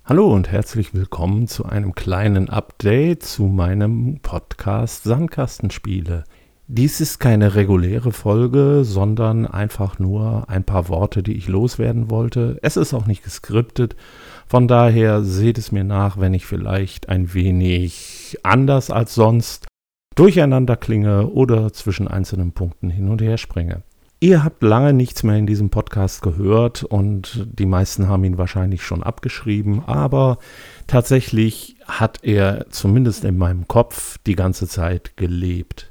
Hallo und herzlich willkommen zu einem kleinen Update zu meinem Podcast Sandkastenspiele. Dies ist keine reguläre Folge, sondern einfach nur ein paar Worte, die ich loswerden wollte. Es ist auch nicht geskriptet, von daher seht es mir nach, wenn ich vielleicht ein wenig anders als sonst durcheinander klinge oder zwischen einzelnen Punkten hin und her springe. Ihr habt lange nichts mehr in diesem Podcast gehört und die meisten haben ihn wahrscheinlich schon abgeschrieben, aber tatsächlich hat er zumindest in meinem Kopf die ganze Zeit gelebt.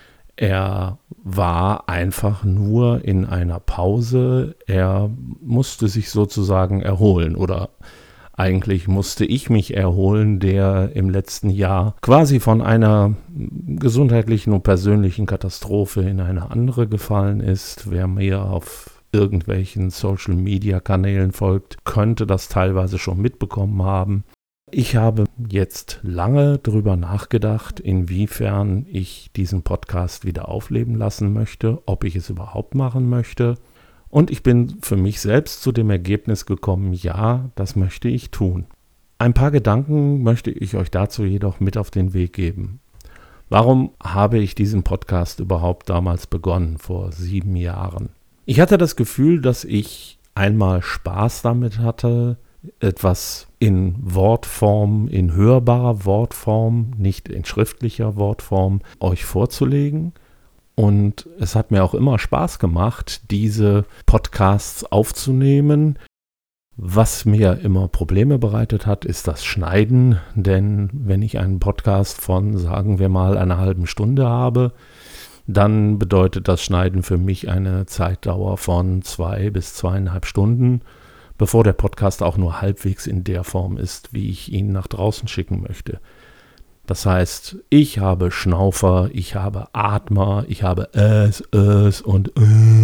Er war einfach nur in einer Pause, er musste sich sozusagen erholen oder eigentlich musste ich mich erholen, der im letzten Jahr quasi von einer gesundheitlichen und persönlichen Katastrophe in eine andere gefallen ist. Wer mir auf irgendwelchen Social-Media-Kanälen folgt, könnte das teilweise schon mitbekommen haben. Ich habe jetzt lange darüber nachgedacht, inwiefern ich diesen Podcast wieder aufleben lassen möchte, ob ich es überhaupt machen möchte. Und ich bin für mich selbst zu dem Ergebnis gekommen, ja, das möchte ich tun. Ein paar Gedanken möchte ich euch dazu jedoch mit auf den Weg geben. Warum habe ich diesen Podcast überhaupt damals begonnen, vor 7 Jahren? Ich hatte das Gefühl, dass ich einmal Spaß damit hatte, etwas in Wortform, in hörbarer Wortform, nicht in schriftlicher Wortform, euch vorzulegen. Und es hat mir auch immer Spaß gemacht, diese Podcasts aufzunehmen. Was mir immer Probleme bereitet hat, ist das Schneiden. Denn wenn ich einen Podcast von, sagen wir mal, einer halben Stunde habe, dann bedeutet das Schneiden für mich eine Zeitdauer von 2 bis 2,5 Stunden, bevor der Podcast auch nur halbwegs in der Form ist, wie ich ihn nach draußen schicken möchte. Das heißt, ich habe Schnaufer, ich habe Atmer, ich habe es und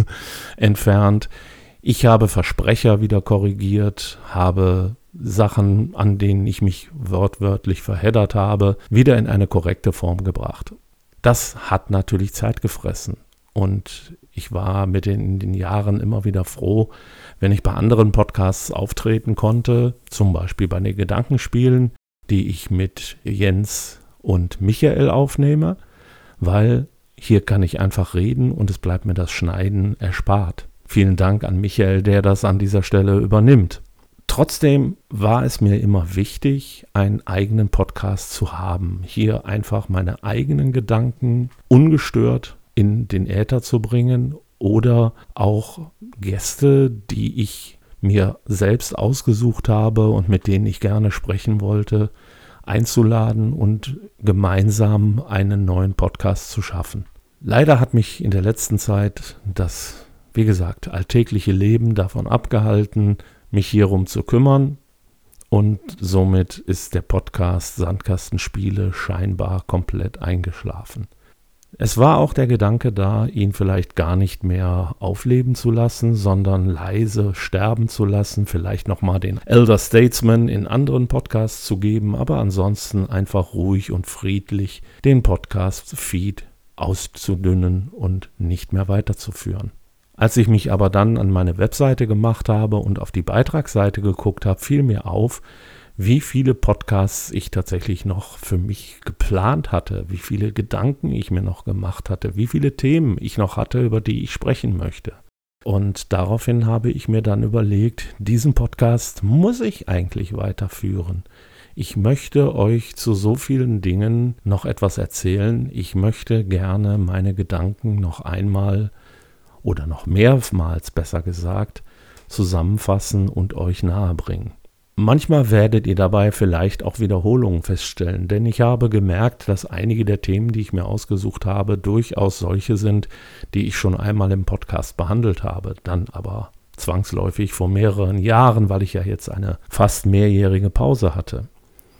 entfernt. Ich habe Versprecher wieder korrigiert, habe Sachen, an denen ich mich wortwörtlich verheddert habe, wieder in eine korrekte Form gebracht. Das hat natürlich Zeit gefressen. Und ich war in den Jahren immer wieder froh, wenn ich bei anderen Podcasts auftreten konnte, zum Beispiel bei den Gedankenspielen, die ich mit Jens und Michael aufnehme, weil hier kann ich einfach reden und es bleibt mir das Schneiden erspart. Vielen Dank an Michael, der das an dieser Stelle übernimmt. Trotzdem war es mir immer wichtig, einen eigenen Podcast zu haben, hier einfach meine eigenen Gedanken ungestört in den Äther zu bringen oder auch Gäste, die ich mir selbst ausgesucht habe und mit denen ich gerne sprechen wollte, einzuladen und gemeinsam einen neuen Podcast zu schaffen. Leider hat mich in der letzten Zeit das, wie gesagt, alltägliche Leben davon abgehalten, mich hierum zu kümmern und somit ist der Podcast Sandkastenspiele scheinbar komplett eingeschlafen. Es war auch der Gedanke da, ihn vielleicht gar nicht mehr aufleben zu lassen, sondern leise sterben zu lassen, vielleicht nochmal den Elder Statesman in anderen Podcasts zu geben, aber ansonsten einfach ruhig und friedlich den Podcast-Feed auszudünnen und nicht mehr weiterzuführen. Als ich mich aber dann an meine Webseite gemacht habe und auf die Beitragsseite geguckt habe, fiel mir auf, wie viele Podcasts ich tatsächlich noch für mich geplant hatte, wie viele Gedanken ich mir noch gemacht hatte, wie viele Themen ich noch hatte, über die ich sprechen möchte. Und daraufhin habe ich mir dann überlegt, diesen Podcast muss ich eigentlich weiterführen. Ich möchte euch zu so vielen Dingen noch etwas erzählen. Ich möchte gerne meine Gedanken noch einmal oder noch mehrmals, besser gesagt, zusammenfassen und euch nahebringen. Manchmal werdet ihr dabei vielleicht auch Wiederholungen feststellen, denn ich habe gemerkt, dass einige der Themen, die ich mir ausgesucht habe, durchaus solche sind, die ich schon einmal im Podcast behandelt habe, dann aber zwangsläufig vor mehreren Jahren, weil ich ja jetzt eine fast mehrjährige Pause hatte.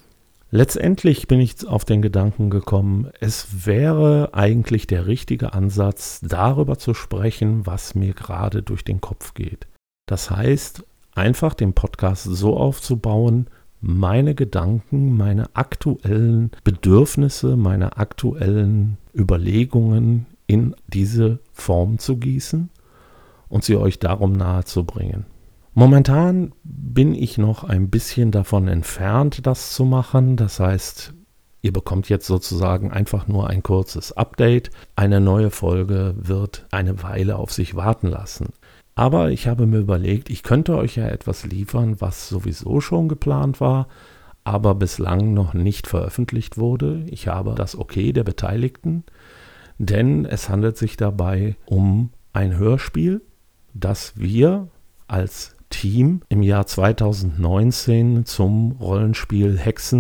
Letztendlich bin ich auf den Gedanken gekommen, es wäre eigentlich der richtige Ansatz, darüber zu sprechen, was mir gerade durch den Kopf geht. Das heißt, einfach den Podcast so aufzubauen, meine Gedanken, meine aktuellen Bedürfnisse, meine aktuellen Überlegungen in diese Form zu gießen und sie euch darum nahezubringen. Momentan bin ich noch ein bisschen davon entfernt, das zu machen. Das heißt, ihr bekommt jetzt sozusagen einfach nur ein kurzes Update. Eine neue Folge wird eine Weile auf sich warten lassen. Aber ich habe mir überlegt, ich könnte euch ja etwas liefern, was sowieso schon geplant war, aber bislang noch nicht veröffentlicht wurde. Ich habe das Okay der Beteiligten, denn es handelt sich dabei um ein Hörspiel, das wir als Team im Jahr 2019 zum Rollenspiel Hexen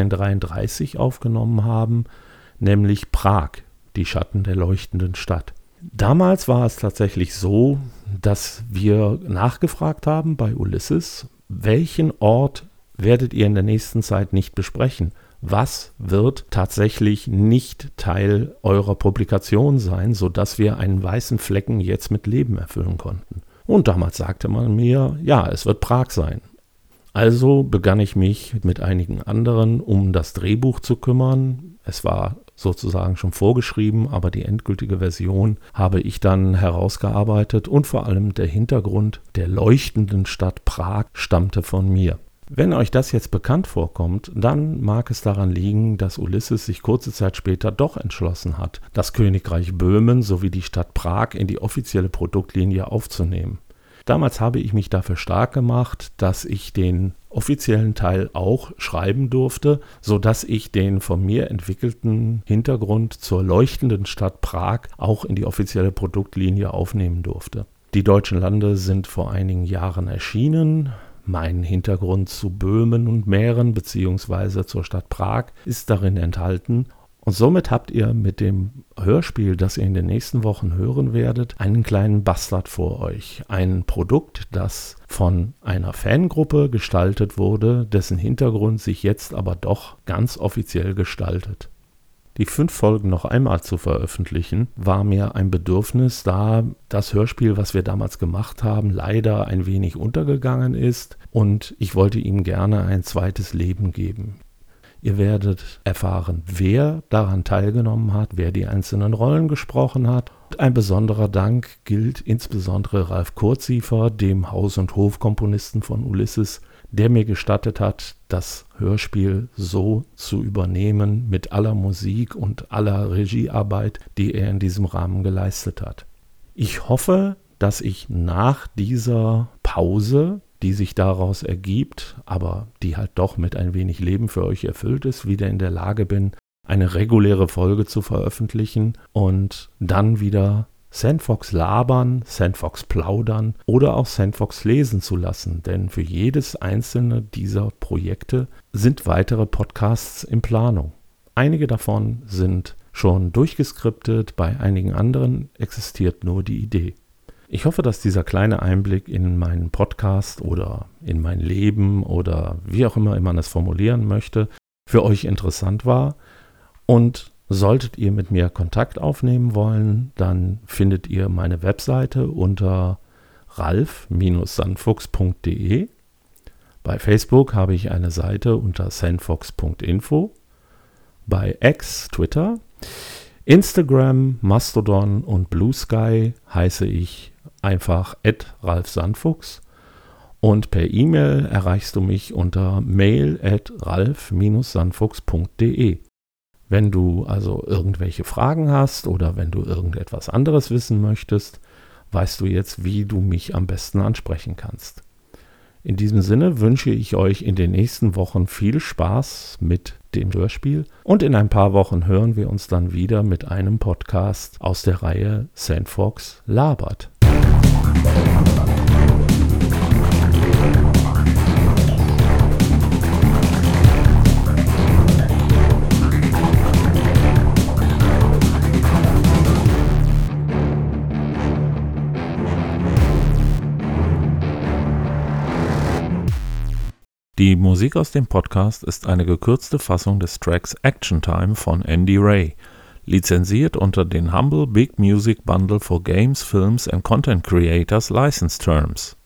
1733 aufgenommen haben, nämlich Prag, die Schatten der leuchtenden Stadt. Damals war es tatsächlich so, dass wir nachgefragt haben bei Ulysses, welchen Ort werdet ihr in der nächsten Zeit nicht besprechen? Was wird tatsächlich nicht Teil eurer Publikation sein, sodass wir einen weißen Flecken jetzt mit Leben erfüllen konnten? Und damals sagte man mir, ja, es wird Prag sein. Also begann ich mich mit einigen anderen um das Drehbuch zu kümmern. Es war sozusagen schon vorgeschrieben, aber die endgültige Version habe ich dann herausgearbeitet und vor allem der Hintergrund der leuchtenden Stadt Prag stammte von mir. Wenn euch das jetzt bekannt vorkommt, dann mag es daran liegen, dass Ulysses sich kurze Zeit später doch entschlossen hat, das Königreich Böhmen sowie die Stadt Prag in die offizielle Produktlinie aufzunehmen. Damals habe ich mich dafür stark gemacht, dass ich den offiziellen Teil auch schreiben durfte, sodass ich den von mir entwickelten Hintergrund zur leuchtenden Stadt Prag auch in die offizielle Produktlinie aufnehmen durfte. Die Deutschen Lande sind vor einigen Jahren erschienen. Mein Hintergrund zu Böhmen und Mähren bzw. zur Stadt Prag ist darin enthalten. Und somit habt ihr mit dem Hörspiel, das ihr in den nächsten Wochen hören werdet, einen kleinen Bastard vor euch. Ein Produkt, das von einer Fangruppe gestaltet wurde, dessen Hintergrund sich jetzt aber doch ganz offiziell gestaltet. Die 5 Folgen noch einmal zu veröffentlichen, war mir ein Bedürfnis, da das Hörspiel, was wir damals gemacht haben, leider ein wenig untergegangen ist und ich wollte ihm gerne ein zweites Leben geben. Ihr werdet erfahren, wer daran teilgenommen hat, wer die einzelnen Rollen gesprochen hat. Und ein besonderer Dank gilt insbesondere Ralf Kurzsiefer, dem Haus- und Hofkomponisten von Ulysses, der mir gestattet hat, das Hörspiel so zu übernehmen mit aller Musik und aller Regiearbeit, die er in diesem Rahmen geleistet hat. Ich hoffe, dass ich nach dieser Pause, die sich daraus ergibt, aber die halt doch mit ein wenig Leben für euch erfüllt ist, wieder in der Lage bin, eine reguläre Folge zu veröffentlichen und dann wieder Sandfox labern, Sandfox plaudern oder auch Sandfox lesen zu lassen, denn für jedes einzelne dieser Projekte sind weitere Podcasts in Planung. Einige davon sind schon durchgeskriptet, bei einigen anderen existiert nur die Idee. Ich hoffe, dass dieser kleine Einblick in meinen Podcast oder in mein Leben oder wie auch immer man es formulieren möchte, für euch interessant war. Und solltet ihr mit mir Kontakt aufnehmen wollen, dann findet ihr meine Webseite unter ralf-sandfuchs.de. Bei Facebook habe ich eine Seite unter sandfox.info. Bei X, Twitter, Instagram, Mastodon und Blue Sky heiße ich einfach @ralfsandfuchs und per E-Mail erreichst du mich unter mail@ralf-sandfuchs.de. Wenn du also irgendwelche Fragen hast oder wenn du irgendetwas anderes wissen möchtest, weißt du jetzt, wie du mich am besten ansprechen kannst. In diesem Sinne wünsche ich euch in den nächsten Wochen viel Spaß mit dem Hörspiel und in ein paar Wochen hören wir uns dann wieder mit einem Podcast aus der Reihe Sandfox labert. Die Musik aus dem Podcast ist eine gekürzte Fassung des Tracks Action Time von Andy Ray, lizenziert unter den Humble Big Music Bundle for Games, Films and Content Creators License Terms.